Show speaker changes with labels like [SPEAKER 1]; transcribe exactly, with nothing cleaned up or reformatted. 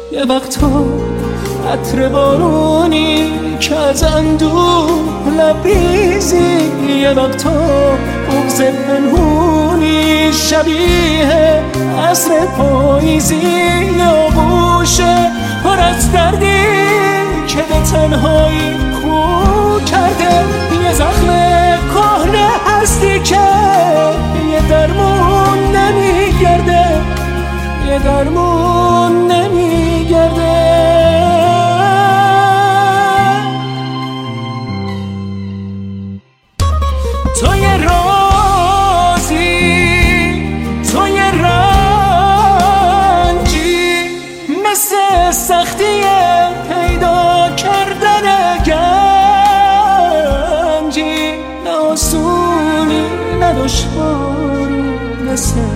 [SPEAKER 1] یه وقتا عطر بارونی که از اندوه لبریزی، یه وقتا بغض پنهونی شبیه عصر پاییزی، یا گوشه پر از دردی که به تنهایی کو کرده، یه زخم کهنه هستی که یه درمون نمیگرده، یه درمون نمیگرده. تو یه رازی، تو یه رنجی، مثل سختی پیدا کردن گنجی، نه آسونی نه دشواری، مثل